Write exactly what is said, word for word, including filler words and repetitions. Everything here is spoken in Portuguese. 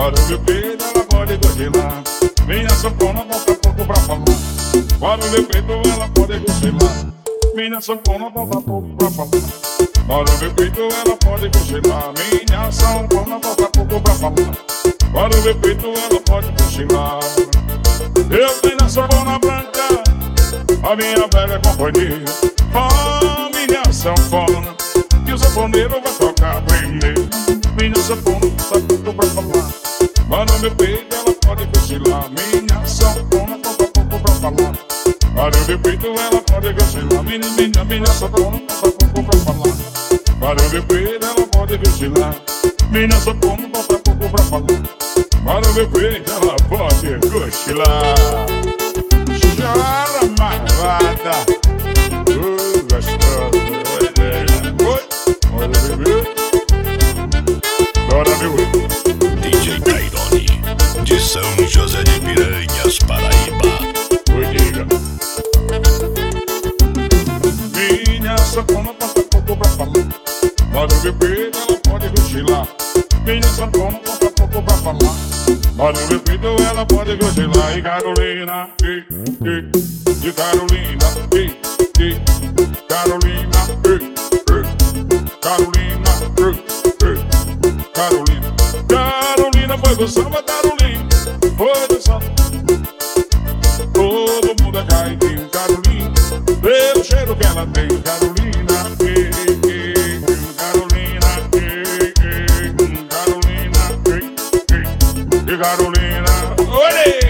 Para o meu peito ela pode cochilar. Minha sanfona volta pouco pra falar. Para o meu peito ela pode cochilar. Minha sanfona volta pouco pra falar. Para o meu peito ela pode cochilar. Minha sanfona volta pouco pra falar. Para o meu peito ela pode cochilar. Eu tenho a sanfona branca, a minha velha companhia. Oh, minha sanfona, que o sanfoneiro vai tocar primeiro. Minha sanfona volta pouco pra falar. Para o meu peito ela pode cochilar. Minha sanfona volta pouco pra falar. Para o meu peito ela pode cochilar. Minha, minha, minha sanfona volta pouco pra falar. Para o meu peito ela pode cochilar. Minha sanfona volta pouco pra falar. Para o meu peito ela pode cochilar. Chora malvada, oh, gostosa. Oi, olha bebê, chora meu bebê. D J Tairone, de São José de Piranhas, Paraíba. Oi, diga. Minha sanfona volta pouco pra falar. Para o meu peito ela pode cochilar. Minha sanfona volta pouco pra falar. Para o meu peito ela pode cochilar. E Carolina, e, e, e Carolina, e, e, Carolina, e, e, Carolina, e, e, Carolina. Carolina foi do samba, Carolina foi do samba. Todo mundo é caidinho, Carolina, pelo cheiro que ela tem. Carolina, e, e, Carolina, e, e, Carolina, e, e, e Carolina, olê!